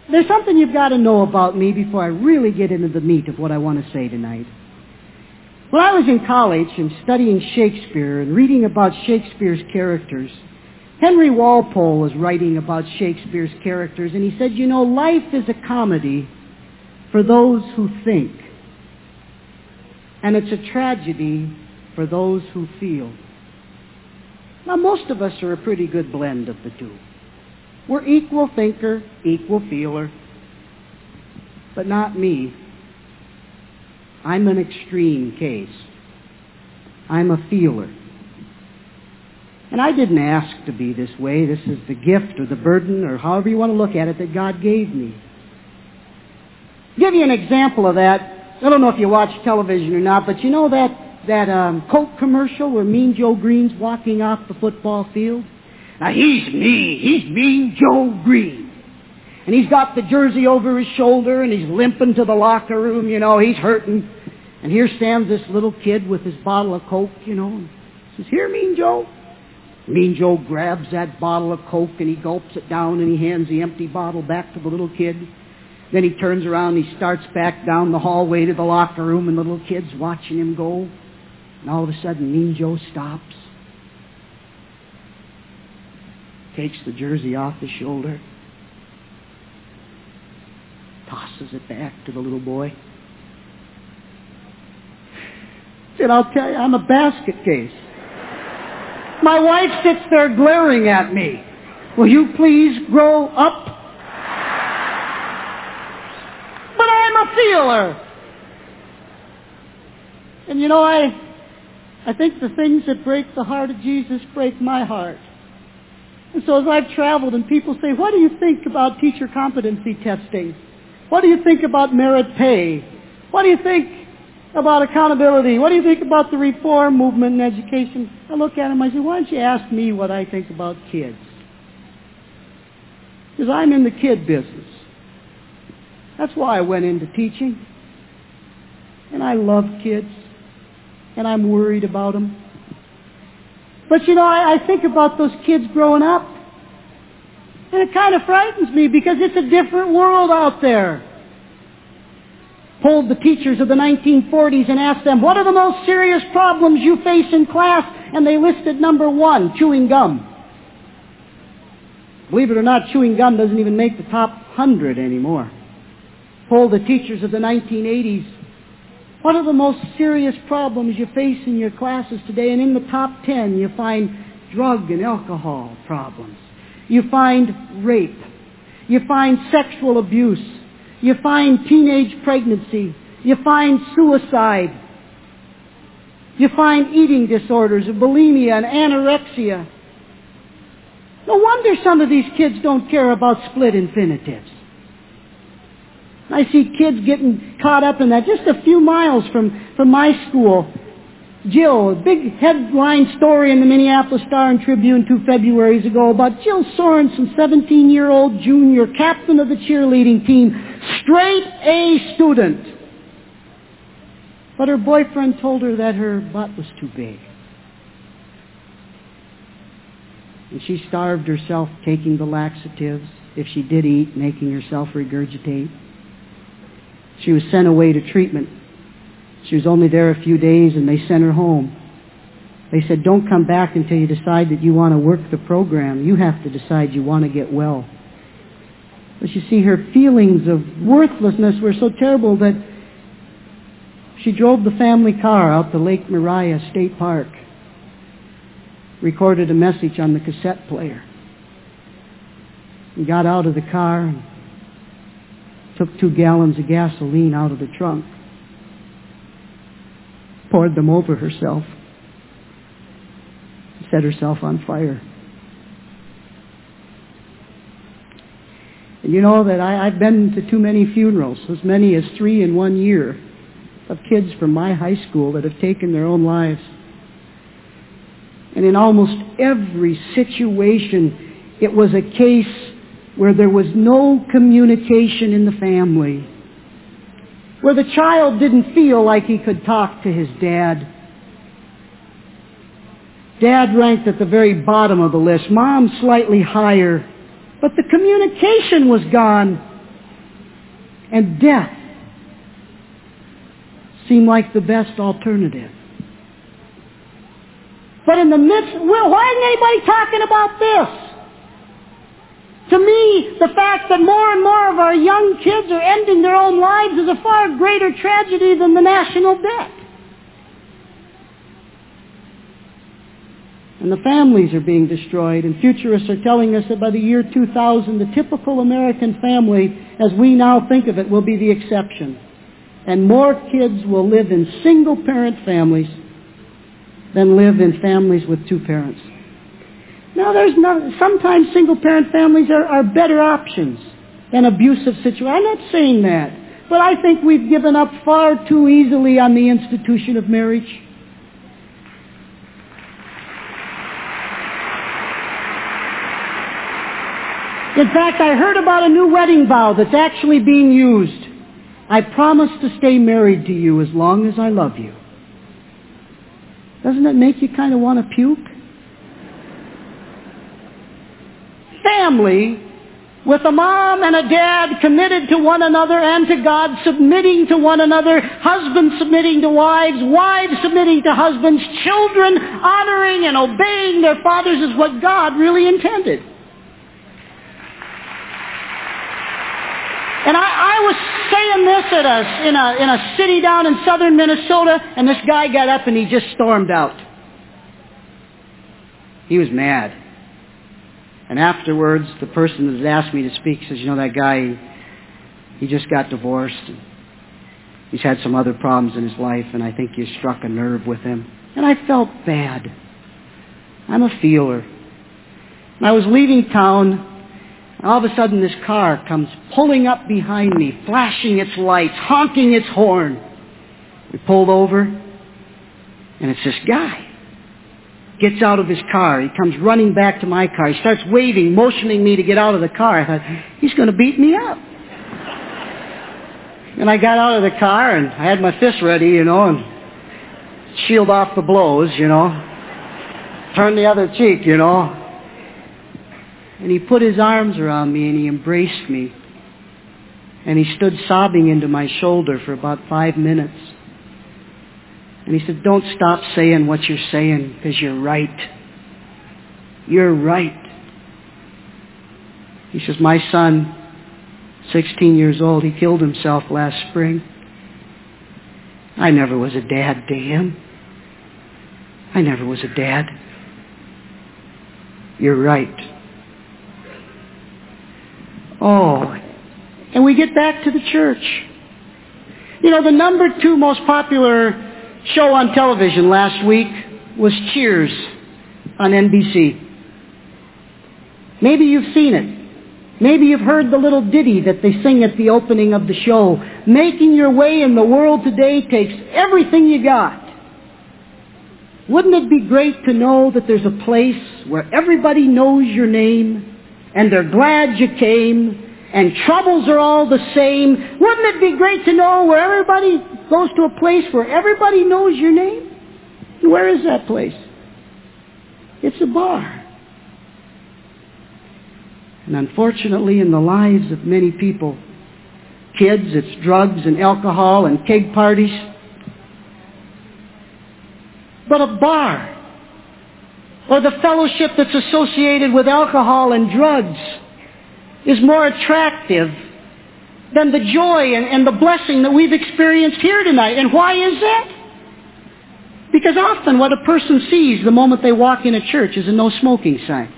There's something you've got to know about me before I really get into the meat of what I want to say tonight. When I was in college and studying Shakespeare and reading about Shakespeare's characters, Henry Walpole was writing about Shakespeare's characters, and he said, you know, life is a comedy for those who think, and it's a tragedy for those who feel. Now, most of us are a pretty good blend of the two. We're equal thinker, equal feeler, but not me. I'm an extreme case. I'm a feeler. And I didn't ask to be this way. This is the gift or the burden or however you want to look at it that God gave me. Give you an example of that. I don't know if you watch television or not, but you know that Coke commercial where Mean Joe Green's walking off the football field? Now he's mean. He's Mean Joe Green. And he's got the jersey over his shoulder and he's limping to the locker room, you know, he's hurting. And here stands this little kid with his bottle of Coke, you know, and says, "Here, Mean Joe." Mean Joe grabs that bottle of Coke and he gulps it down and he hands the empty bottle back to the little kid. Then he turns around and he starts back down the hallway to the locker room and the little kid's watching him go. And all of a sudden, Mean Joe stops, takes the jersey off his shoulder, tosses it back to the little boy. Said, "I'll tell you, I'm a basket case. My wife sits there glaring at me. Will you please grow up?" But I'm a feeler. And you know, I think the things that break the heart of Jesus break my heart. And so as I've traveled and people say, "What do you think about teacher competency testing? What do you think about merit pay? What do you think about accountability? What do you think about the reform movement in education?" I look at them, I say, "Why don't you ask me what I think about kids?" Because I'm in the kid business. That's why I went into teaching. And I love kids. And I'm worried about them. But you know, I think about those kids growing up. And it kind of frightens me because it's a different world out there. Polled the teachers of the 1940s and asked them, "What are the most serious problems you face in class?" And they listed number 1, chewing gum. Believe it or not, chewing gum doesn't even make the top 100 anymore. Polled the teachers of the 1980s, "What are the most serious problems you face in your classes today?" And in the top 10, you find drug and alcohol problems. You find rape. You find sexual abuse. You find teenage pregnancy. You find suicide. You find eating disorders, bulimia and anorexia. No wonder some of these kids don't care about split infinitives. I see kids getting caught up in that. Just a few miles from my school, Jill, a big headline story in the Minneapolis Star and Tribune 2 Februaries ago about Jill Sorensen, 17-year-old junior, captain of the cheerleading team, straight A student. But her boyfriend told her that her butt was too big. And she starved herself taking the laxatives, if she did eat, making herself regurgitate. She was sent away to treatment. She was only there a few days and they sent her home. They said, "Don't come back until you decide that you want to work the program. You have to decide you want to get well." But you see, her feelings of worthlessness were so terrible that she drove the family car out to Lake Maria State Park, recorded a message on the cassette player, and got out of the car and took 2 gallons of gasoline out of the trunk, poured them over herself, set herself on fire. And you know that I've been to too many funerals, as many as 3 in 1 year, of kids from my high school that have taken their own lives. And in almost every situation, it was a case where there was no communication in the family, where the child didn't feel like he could talk to his dad. Dad ranked at the very bottom of the list, Mom slightly higher, but the communication was gone. and death seem like the best alternative. But in the midst, well, why isn't anybody talking about this? To me, the fact that more and more of our young kids are ending their own lives is a far greater tragedy than the national debt. And the families are being destroyed, and futurists are telling us that by the year 2000, the typical American family, as we now think of it, will be the exception. And more kids will live in single-parent families than live in families with two parents. Now, sometimes single-parent families are better options than abusive situations. I'm not saying that. But I think we've given up far too easily on the institution of marriage. In fact, I heard about a new wedding vow that's actually being used. I promise to stay married to you as long as I love you. Doesn't that make you kind of want to puke? Family, with a mom and a dad committed to one another and to God, submitting to one another, husbands submitting to wives, wives submitting to husbands, children honoring and obeying their fathers is what God really intended. And I was saying this in a city down in southern Minnesota, and this guy got up and he just stormed out. He was mad. And afterwards, the person that had asked me to speak says, that guy, he just got divorced. And he's had some other problems in his life, and I think you struck a nerve with him. And I felt bad. I'm a feeler. And I was leaving town, and all of a sudden this car comes pulling up behind me, flashing its lights, honking its horn. We pulled over, and it's this guy. Gets out of his car. He comes running back to my car. He starts waving, motioning me to get out of the car. I thought, he's going to beat me up. And I got out of the car, and I had my fist ready, and shield off the blows, Turn the other cheek, And he put his arms around me, and he embraced me. And he stood sobbing into my shoulder for about 5 minutes. And he said, don't stop saying what you're saying, because you're right. You're right. He says, my son, 16 years old, he killed himself last spring. I never was a dad to him. I never was a dad. You're right. Oh, and we get back to the church. The number 2 most popular show on television last week was Cheers on NBC. Maybe you've seen it. Maybe you've heard the little ditty that they sing at the opening of the show. Making your way in the world today takes everything you got. Wouldn't it be great to know that there's a place where everybody knows your name and they're glad you came and troubles are all the same? Wouldn't it be great to know where everybody goes to a place where everybody knows your name? And where is that place? It's a bar. And unfortunately, in the lives of many people, kids, it's drugs and alcohol and keg parties. But a bar, or the fellowship that's associated with alcohol and drugs, is more attractive than the joy and the blessing that we've experienced here tonight. And why is that? Because often what a person sees the moment they walk in a church is a no smoking sign.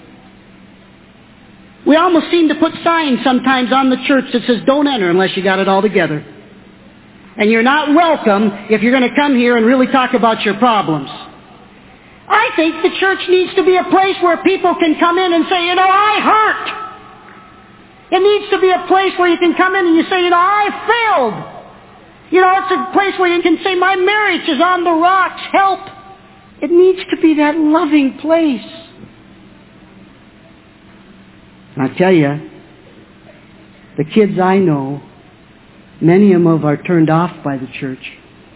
We almost seem to put signs sometimes on the church that says, don't enter unless you got it all together. And you're not welcome if you're going to come here and really talk about your problems. I think the church needs to be a place where people can come in and say, I hurt. It needs to be a place where you can come in and you say, I failed. It's a place where you can say, my marriage is on the rocks, help. It needs to be that loving place. And I tell you, the kids I know, many of them are turned off by the church.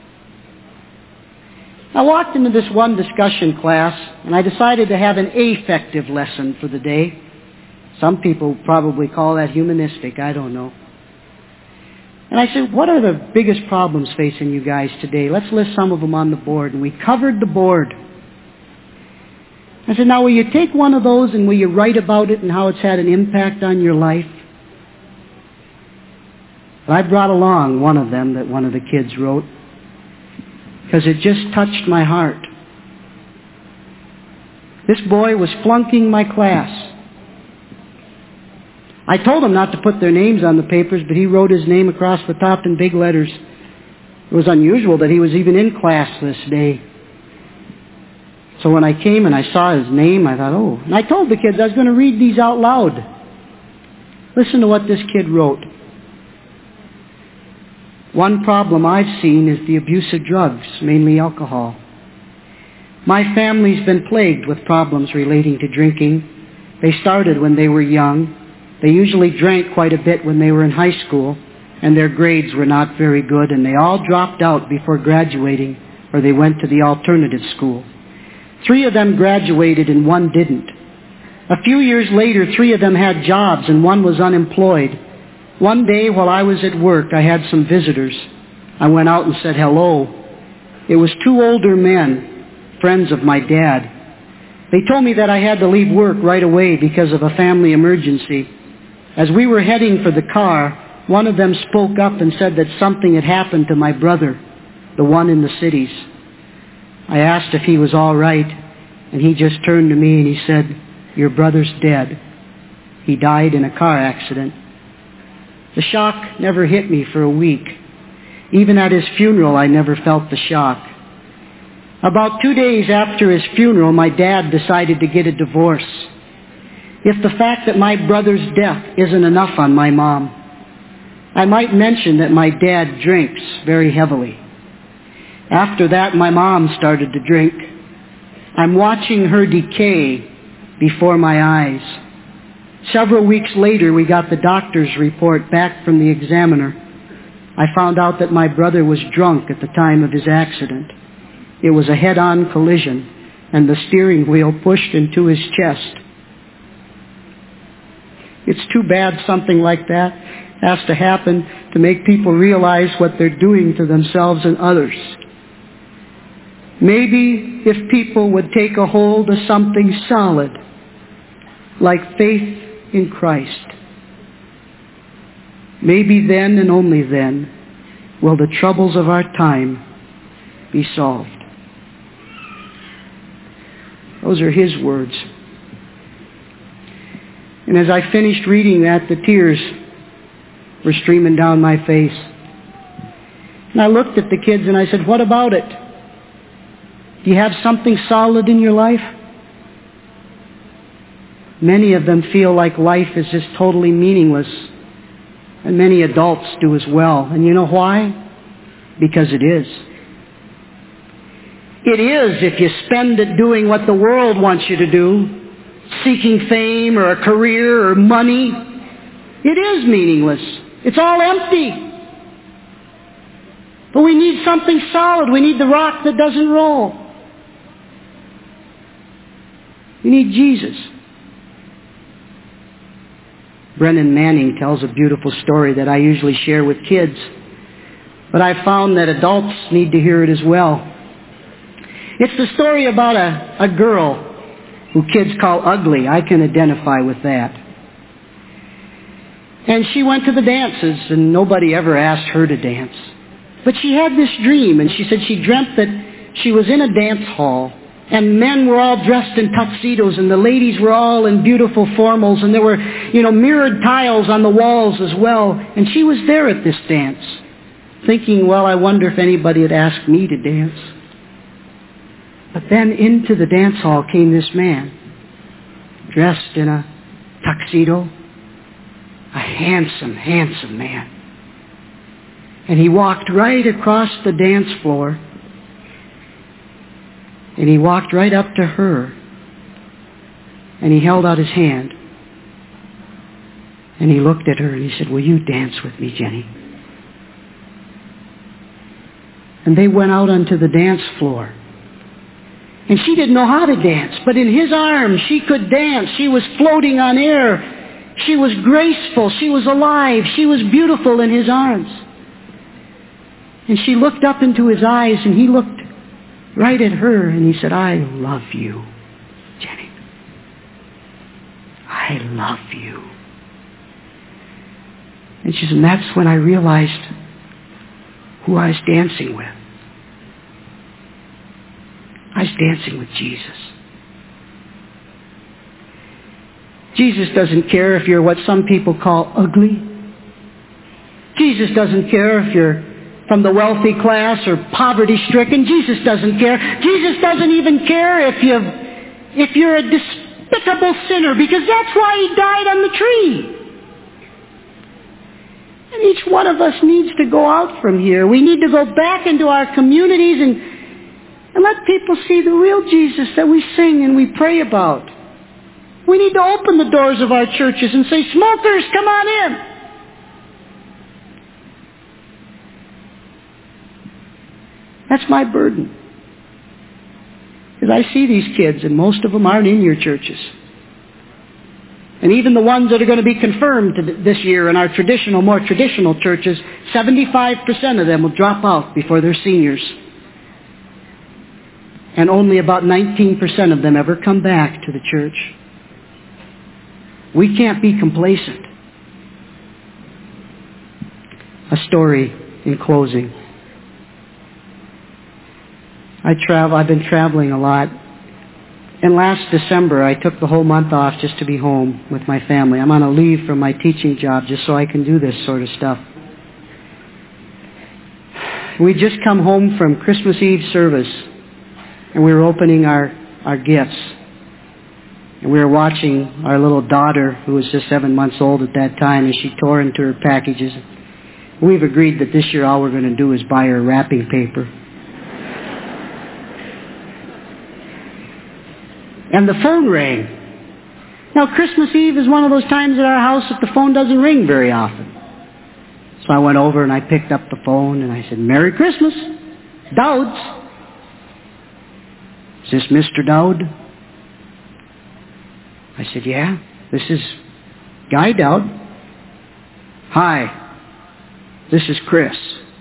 I walked into this one discussion class, and I decided to have an affective lesson for the day. Some people probably call that humanistic, I don't know. And I said, what are the biggest problems facing you guys today? Let's list some of them on the board. And we covered the board. I said, now will you take one of those and will you write about it and how it's had an impact on your life? I brought along one of them that one of the kids wrote because it just touched my heart. This boy was flunking my class. I told him not to put their names on the papers, but he wrote his name across the top in big letters. It was unusual that he was even in class this day. So when I came and I saw his name, I thought, oh. And I told the kids I was going to read these out loud. Listen to what this kid wrote. One problem I've seen is the abuse of drugs, mainly alcohol. My family's been plagued with problems relating to drinking. They started when they were young. They usually drank quite a bit when they were in high school, and their grades were not very good, and they all dropped out before graduating, or they went to the alternative school. 3 of them graduated and 1 didn't. A few years later, 3 of them had jobs and 1 was unemployed. One day while I was at work, I had some visitors. I went out and said hello. It was 2 older men, friends of my dad. They told me that I had to leave work right away because of a family emergency. As we were heading for the car, one of them spoke up and said that something had happened to my brother, the one in the cities. I asked if he was all right, and he just turned to me and he said, "Your brother's dead. He died in a car accident." The shock never hit me for a week. Even at his funeral, I never felt the shock. About 2 days after his funeral, my dad decided to get a divorce. If the fact that my brother's death isn't enough on my mom, I might mention that my dad drinks very heavily. After that, my mom started to drink. I'm watching her decay before my eyes. Several weeks later, we got the doctor's report back from the examiner. I found out that my brother was drunk at the time of his accident. It was a head-on collision, and the steering wheel pushed into his chest. It's too bad something like that has to happen to make people realize what they're doing to themselves and others. Maybe if people would take a hold of something solid, like faith in Christ, maybe then and only then will the troubles of our time be solved. Those are his words. And as I finished reading that, the tears were streaming down my face. And I looked at the kids and I said, what about it? Do you have something solid in your life? Many of them feel like life is just totally meaningless. And many adults do as well. And you know why? Because it is. It is if you spend it doing what the world wants you to do, seeking fame or a career or money. It is meaningless. It's all empty. But we need something solid. We need the rock that doesn't roll. We need Jesus. Brennan Manning tells a beautiful story that I usually share with kids, but I've found that adults need to hear it as well. It's the story about a girl who kids call ugly. I can identify with that. And she went to the dances, and nobody ever asked her to dance. But she had this dream, and she said she dreamt that she was in a dance hall, and men were all dressed in tuxedos, and the ladies were all in beautiful formals, and there were, mirrored tiles on the walls as well. And she was there at this dance, thinking, well, I wonder if anybody had asked me to dance. But then into the dance hall came this man, dressed in a tuxedo, a handsome, handsome man. And he walked right across the dance floor, and he walked right up to her, and he held out his hand, and he looked at her, and he said, will you dance with me, Jenny? And they went out onto the dance floor. And she didn't know how to dance, but in his arms she could dance. She was floating on air. She was graceful. She was alive. She was beautiful in his arms. And she looked up into his eyes, and he looked right at her, and he said, I love you, Jenny. I love you. And she said, and that's when I realized who I was dancing with. I was dancing with Jesus. Jesus doesn't care if you're what some people call ugly. Jesus doesn't care if you're from the wealthy class or poverty-stricken. Jesus doesn't care. Jesus doesn't even care if you're a despicable sinner, because that's why he died on the tree. And each one of us needs to go out from here. We need to go back into our communities and let people see the real Jesus that we sing and we pray about. We need to open the doors of our churches and say, smokers, come on in. That's my burden. Because I see these kids, and most of them aren't in your churches. And even the ones that are going to be confirmed this year in our more traditional churches, 75% of them will drop out before they're seniors. And only about 19% of them ever come back to the church. We can't be complacent. A story in closing. I've been traveling a lot. And last December, I took the whole month off just to be home with my family. I'm on a leave from my teaching job just so I can do this sort of stuff. We'd just come home from Christmas Eve service, and we were opening our gifts. And we were watching our little daughter, who was just 7 months old at that time, as she tore into her packages. We've agreed that this year all we're going to do is buy her wrapping paper. And the phone rang. Now, Christmas Eve is one of those times at our house that the phone doesn't ring very often. So I went over and I picked up the phone and I said, Merry Christmas, Dowds. Is this Mr. Dowd? I said, yeah, this is Guy Dowd. Hi, this is Chris.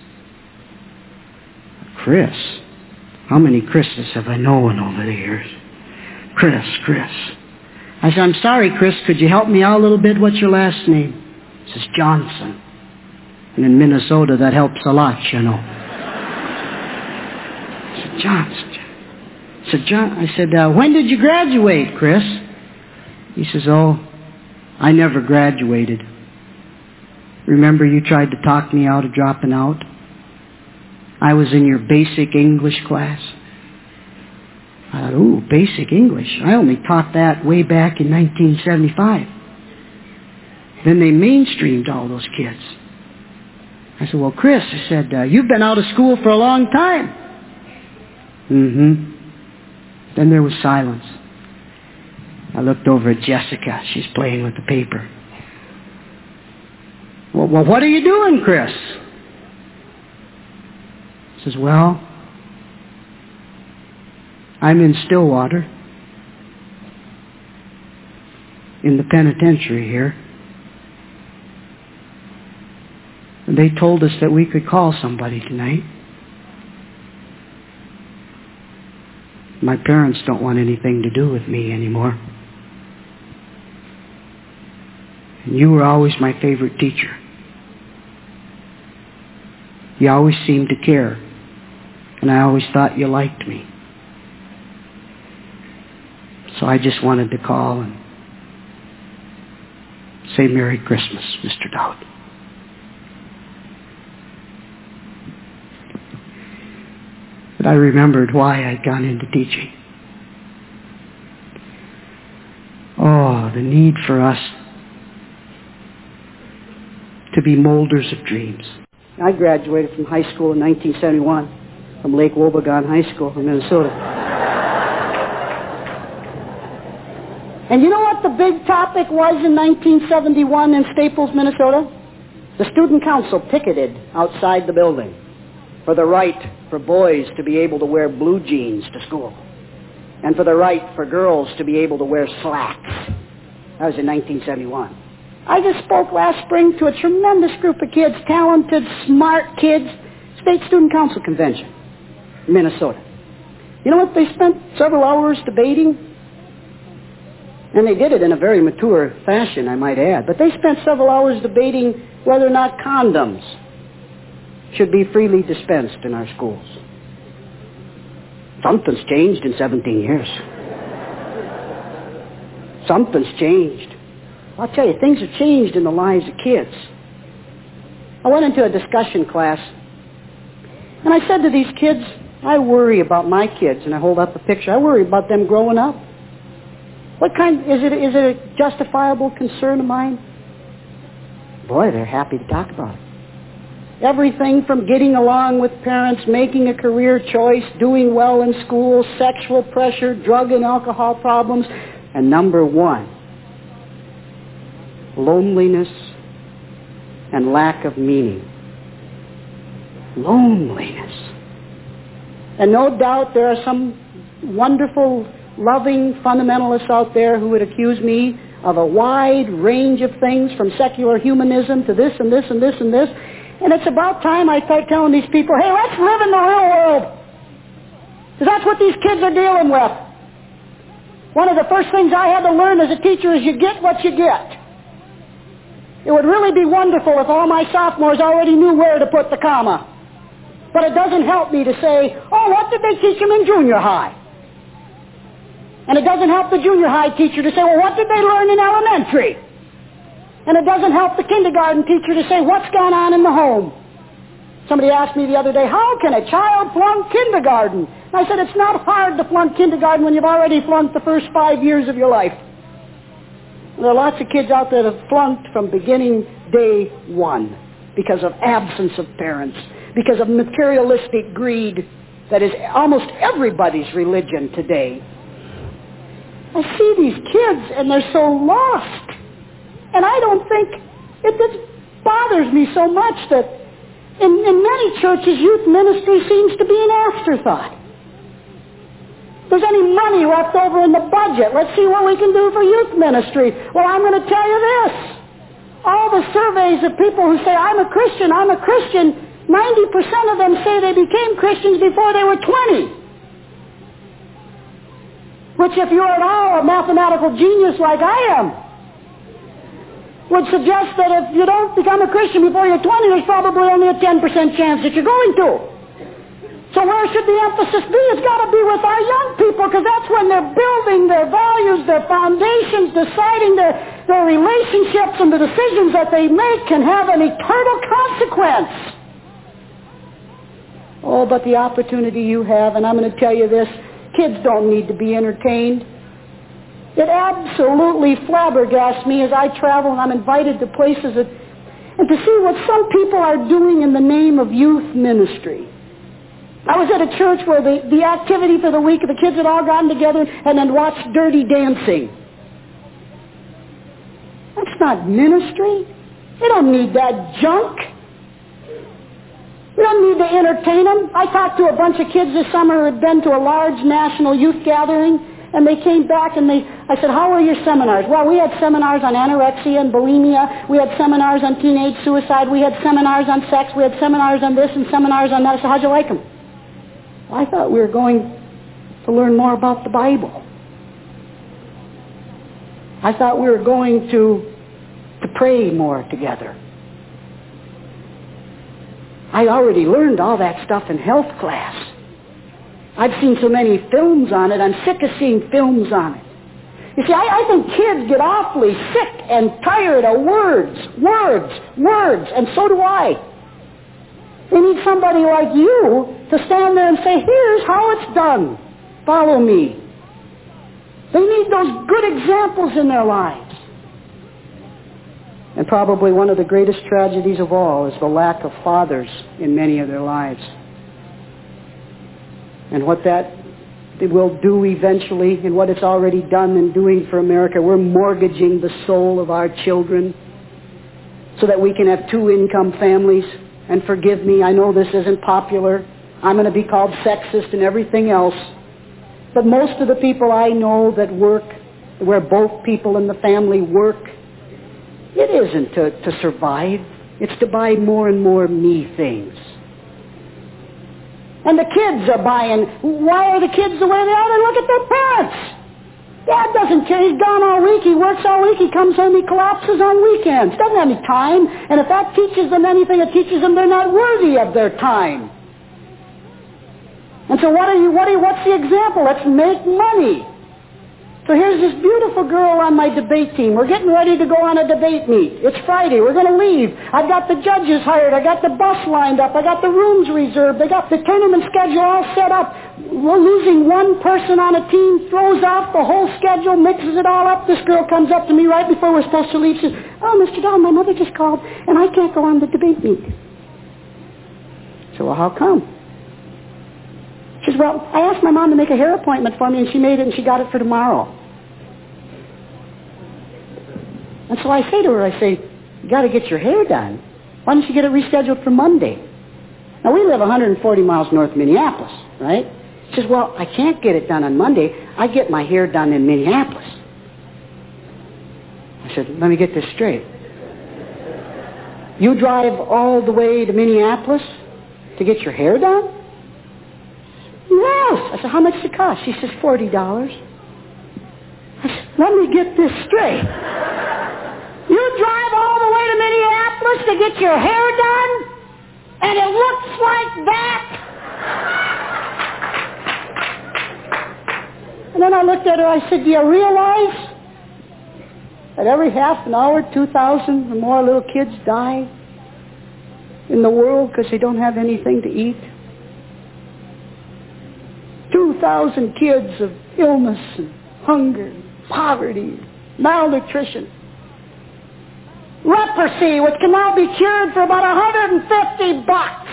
Chris? How many Chris's have I known over the years? Chris. I said, I'm sorry, Chris, could you help me out a little bit? What's your last name? He says, Johnson. And in Minnesota, that helps a lot, you know. I said, Johnson. I said, when did you graduate, Chris? He says, oh, I never graduated. Remember you tried to talk me out of dropping out? I was in your basic English class. I thought, ooh, basic English. I only taught that way back in 1975. Then they mainstreamed all those kids. I said, well, Chris, I said, you've been out of school for a long time. Mm-hmm. Then there was silence. I looked over at Jessica. She's playing with the paper. Well, what are you doing, Chris? He says, well, I'm in Stillwater, in the penitentiary here. And they told us that we could call somebody tonight. My parents don't want anything to do with me anymore. And you were always my favorite teacher. You always seemed to care. And I always thought you liked me. So I just wanted to call and say Merry Christmas, Mr. Dowd. But I remembered why I'd gone into teaching. Oh, the need for us to be molders of dreams. I graduated from high school in 1971 from Lake Wobegon High School in Minnesota. And you know what the big topic was in 1971 in Staples, Minnesota? The student council picketed outside the building for the right for boys to be able to wear blue jeans to school and for the right for girls to be able to wear slacks. That was in 1971. I just spoke last spring to a tremendous group of kids, talented, smart kids, State Student Council Convention in Minnesota. You know what? They spent several hours debating, and they did it in a very mature fashion, I might add, but they spent several hours debating whether or not condoms should be freely dispensed in our schools. Something's changed in 17 years. Something's changed. I'll tell you, things have changed in the lives of kids. I went into a discussion class, and I said to these kids, I worry about my kids, and I hold up a picture. I worry about them growing up. What kind, is it a justifiable concern of mine? Boy, they're happy to talk about it. Everything from getting along with parents, making a career choice, doing well in school, sexual pressure, drug and alcohol problems, and number one, loneliness and lack of meaning. Loneliness. And no doubt there are some wonderful, loving fundamentalists out there who would accuse me of a wide range of things, from secular humanism to this and this and this and this. And it's about time I start telling these people, hey, let's live in the real world. Because that's what these kids are dealing with. One of the first things I had to learn as a teacher is you get what you get. It would really be wonderful if all my sophomores already knew where to put the comma. But it doesn't help me to say, oh, what did they teach them in junior high? And it doesn't help the junior high teacher to say, well, what did they learn in elementary? And it doesn't help the kindergarten teacher to say, what's gone on in the home? Somebody asked me the other day, how can a child flunk kindergarten? And I said, it's not hard to flunk kindergarten when you've already flunked the first 5 years of your life. And there are lots of kids out there that have flunked from beginning day one because of absence of parents, because of materialistic greed that is almost everybody's religion today. I see these kids and they're so lost. And I don't think, it just bothers me so much that in many churches youth ministry seems to be an afterthought. If there's any money left over in the budget, let's see what we can do for youth ministry. Well, I'm going to tell you this. All the surveys of people who say, I'm a Christian, 90% of them say they became Christians before they were 20. Which, if you're at all a mathematical genius like I am, would suggest that if you don't become a Christian before you're 20, there's probably only a 10% chance that you're going to. So where should the emphasis be? It's got to be with our young people, because that's when they're building their values, their foundations, deciding their relationships, and the decisions that they make can have an eternal consequence. Oh, but the opportunity you have, and I'm going to tell you this, kids don't need to be entertained. It absolutely flabbergasts me as I travel and I'm invited to places and to see what some people are doing in the name of youth ministry. I was at a church where the activity for the week, the kids had all gotten together and then watched Dirty Dancing. That's not ministry. They don't need that junk. We don't need to entertain them. I talked to a bunch of kids this summer who had been to a large national youth gathering, and they came back and I said, how were your seminars? Well, we had seminars on anorexia and bulimia. We had seminars on teenage suicide. We had seminars on sex. We had seminars on this and seminars on that. I said, how'd you like them? Well, I thought we were going to learn more about the Bible. I thought we were going to pray more together. I already learned all that stuff in health class. I've seen so many films on it. I'm sick of seeing films on it. You see, I think kids get awfully sick and tired of words, and so do I. They need somebody like you to stand there and say, here's how it's done. Follow me. They need those good examples in their lives. And probably one of the greatest tragedies of all is the lack of fathers in many of their lives. And what that will do eventually, and what it's already done and doing for America, we're mortgaging the soul of our children so that we can have two-income families. And forgive me, I know this isn't popular. I'm going to be called sexist and everything else. But most of the people I know that work, where both people in the family work, it isn't to survive. It's to buy more and more me things. And the kids are buying. Why are the kids the way they are? They look at their parents. Dad doesn't care. He's gone all week. He works all week. He comes home. He collapses on weekends. Doesn't have any time. And if that teaches them anything, it teaches them they're not worthy of their time. And so what's the example? Let's make money. So here's this beautiful girl on my debate team. We're getting ready to go on a debate meet. It's Friday. We're going to leave. I've got the judges hired. I got the bus lined up. I got the rooms reserved. I got the tournament schedule all set up. We're losing one person on a team, throws out the whole schedule, mixes it all up. This girl comes up to me right before we're supposed to leave. She says, "Oh, Mr. Dahl, my mother just called, and I can't go on the debate meet." So, well, how come? She says, "Well, I asked my mom to make a hair appointment for me, and she made it, and she got it for tomorrow." And so I say to her, "You got to get your hair done. Why don't you get it rescheduled for Monday?" Now, we live 140 miles north of Minneapolis, right? She says, "Well, I can't get it done on Monday. I get my hair done in Minneapolis." I said, "Let me get this straight. You drive all the way to Minneapolis to get your hair done?" "Yes." I said, "How much does it cost?" She says, $40. I said, "Let me get this straight. You drive all the way to Minneapolis to get your hair done, and it looks like that?" And then I looked at her, I said, "Do you realize that every half an hour, 2,000 or more little kids die in the world because they don't have anything to eat? 2,000 kids of illness and hunger, poverty, malnutrition. Leprosy, which can now be cured for about $150.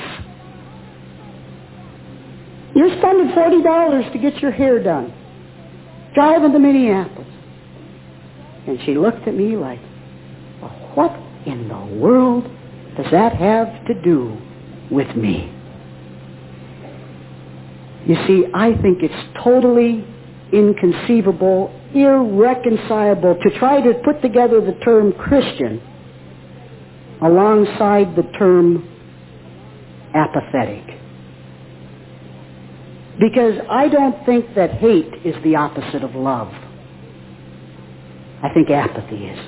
You're spending $40 to get your hair done, driving to Minneapolis." And she looked at me like, "Well, what in the world does that have to do with me?" You see, I think it's totally inconceivable, irreconcilable to try to put together the term Christian alongside the term apathetic. Because I don't think that hate is the opposite of love. I think apathy is.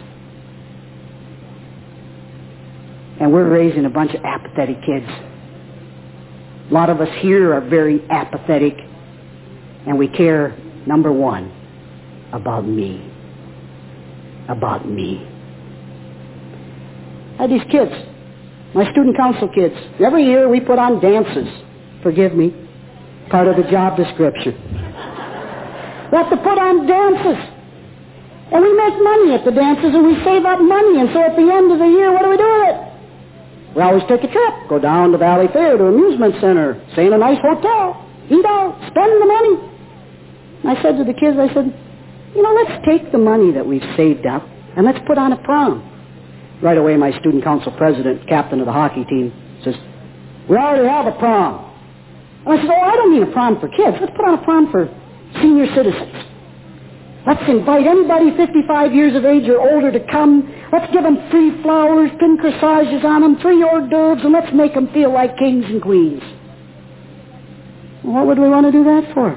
And we're raising a bunch of apathetic kids. A lot of us here are very apathetic, and we care, number one, about me. About me. I had these kids, my student council kids. Every year we put on dances. Forgive me. Part of the job description. We have to put on dances. And we make money at the dances, and we save up money. And so at the end of the year, what do we do with it? We always take a trip. Go down to Valley Fair, to amusement center, stay in a nice hotel, eat out, spend the money. And I said to the kids, I said, let's take the money that we've saved up, and let's put on a prom. Right away, my student council president, captain of the hockey team, says, "We already have a prom." And I said, "Oh, I don't mean a prom for kids. Let's put on a prom for senior citizens. Let's invite anybody 55 years of age or older to come. Let's give them free flowers, pin corsages on them, free hors d'oeuvres, and let's make them feel like kings and queens." Well, what would we want to do that for?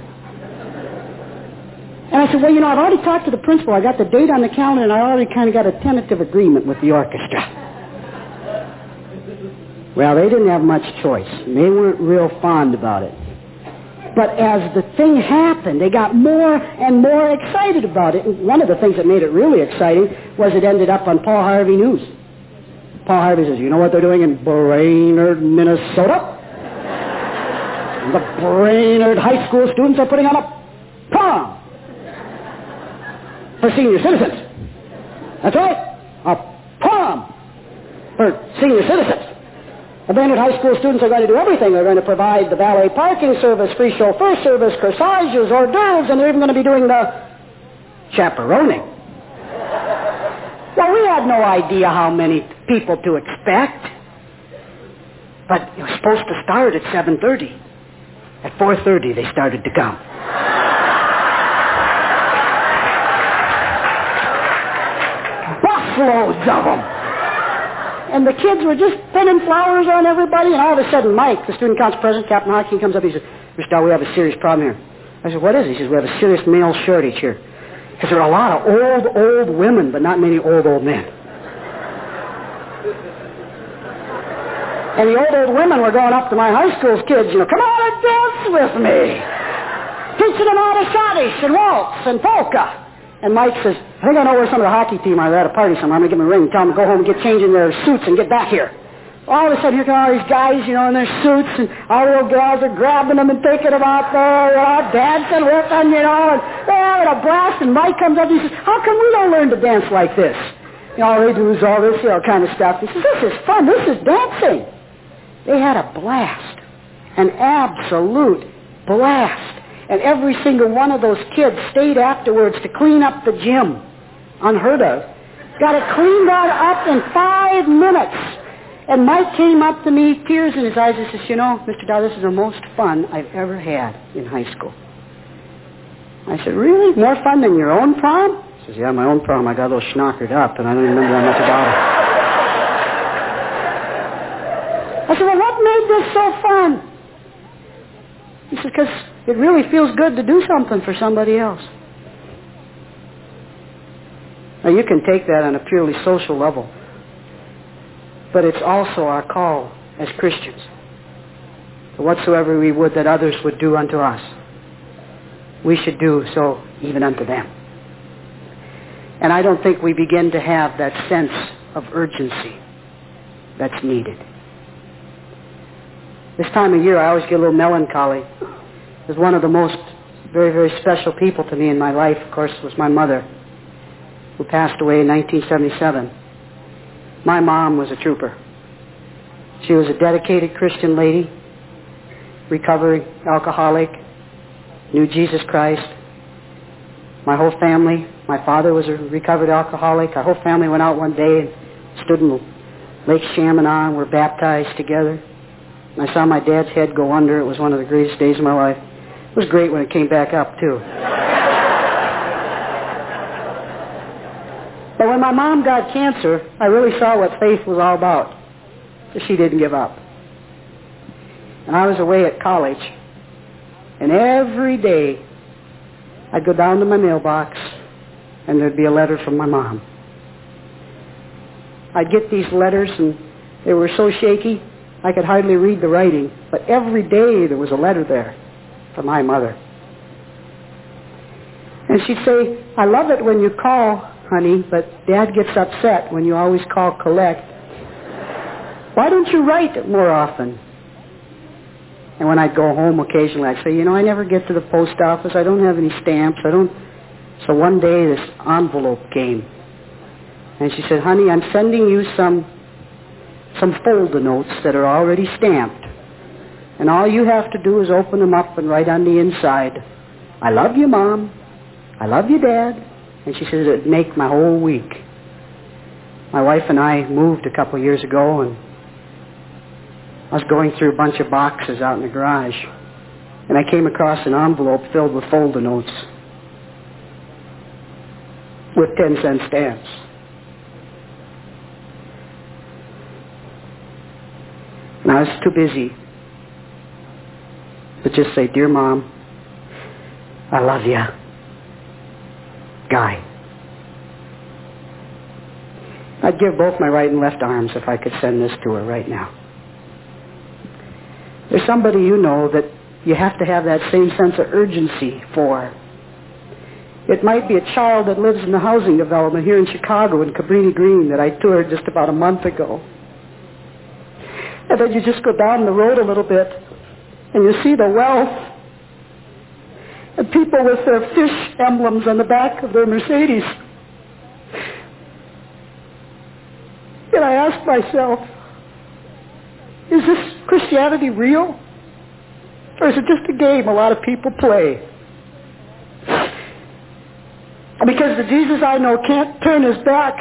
And I said, "Well, I've already talked to the principal. I got the date on the calendar, and I already kind of got a tentative agreement with the orchestra." Well, they didn't have much choice. They weren't real fond about it. But as the thing happened, they got more and more excited about it. And one of the things that made it really exciting was it ended up on Paul Harvey News. Paul Harvey says, "You know what they're doing in Brainerd, Minnesota? The Brainerd high school students are putting on a prom for senior citizens." That's right, a prom for senior citizens. The Brainerd High School students are going to do everything. They're going to provide the valet parking service, free chauffeur service, corsages, hors d'oeuvres, and they're even going to be doing the chaperoning. Well, we had no idea how many people to expect. But it was supposed to start at 7:30. At 4:30, they started to come. Busloads of them. and the kids were just pinning flowers on everybody, and all of a sudden Mike, the student council president, Captain Hodgkin, comes up, he says, Mr. Dow, we have a serious problem here. I said, what is it? He says, we have a serious male shortage here. Because there are a lot of old women, but not many old men. And the old women were going up to my high school's kids, come on and dance with me. Teaching them how to schottisch and waltz and polka. And Mike says, I think I know where some of the hockey team are. They're at a party somewhere. I'm going to give them a ring and tell them to go home and get changed in their suits and get back here. All of a sudden, here come all these guys, in their suits, and all the little gals are grabbing them and taking them out there, dancing with them, and they're having a blast. And Mike comes up and he says, how come we don't learn to dance like this? All they do is all this, kind of stuff. He says, this is fun. This is dancing. They had a blast, an absolute blast. And every single one of those kids stayed afterwards to clean up the gym. Unheard of. Got it cleaned up in 5 minutes. And Mike came up to me, tears in his eyes, and says, Mr. Dow, this is the most fun I've ever had in high school. I said, really? More fun than your own prom? He says, yeah, my own prom, I got a little schnockered up, and I don't even remember that much about it. I said, well, what made this so fun? He said, because it really feels good to do something for somebody else. Now, you can take that on a purely social level, but it's also our call as Christians. Whatsoever we would that others would do unto us, we should do so even unto them. And I don't think we begin to have that sense of urgency that's needed. This time of year, I always get a little melancholy. Because one of the most very, very special people to me in my life, of course, was my mother, who passed away in 1977. My mom was a trooper. She was a dedicated Christian lady, recovering alcoholic, knew Jesus Christ. My whole family, my father was a recovered alcoholic. Our whole family went out one day and stood in Lake Chaminade and were baptized together. And I saw my dad's head go under. It was one of the greatest days of my life. It was great when it came back up, too. But when my mom got cancer, I really saw what faith was all about. She didn't give up. And I was away at college. And every day, I'd go down to my mailbox, and there'd be a letter from my mom. I'd get these letters, and they were so shaky, I could hardly read the writing, but every day there was a letter there from my mother. And she'd say, I love it when you call, honey, but Dad gets upset when you always call collect. Why don't you write more often? And when I'd go home occasionally, I'd say, I never get to the post office. I don't have any stamps. So one day this envelope came. And she said, honey, I'm sending you some folder notes that are already stamped. And all you have to do is open them up and write on the inside, I love you, Mom. I love you, Dad. And she says it'd make my whole week. My wife and I moved a couple of years ago, and I was going through a bunch of boxes out in the garage. And I came across an envelope filled with folder notes with 10-cent stamps. And I was too busy to just say, Dear Mom, I love you, Guy. I'd give both my right and left arms if I could send this to her right now. There's somebody that you have to have that same sense of urgency for. It might be a child that lives in the housing development here in Chicago in Cabrini Green that I toured just about a month ago. And then you just go down the road a little bit and you see the wealth and people with their fish emblems on the back of their Mercedes. And I ask myself, is this Christianity real? Or is it just a game a lot of people play? Because the Jesus I know can't turn his back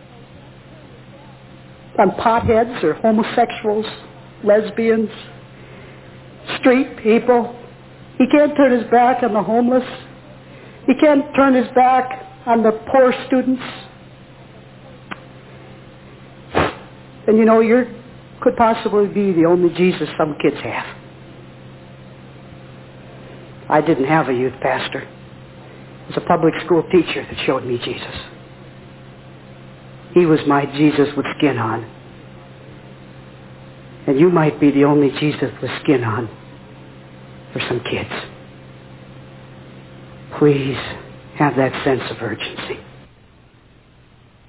on potheads or homosexuals, lesbians, street people. He can't turn his back on the homeless. He can't turn his back on the poor students. And you know, you could possibly be the only Jesus some kids have. I didn't have a youth pastor. It was a public school teacher that showed me Jesus. He was my Jesus with skin on. And you might be the only Jesus with skin on for some kids. Please have that sense of urgency.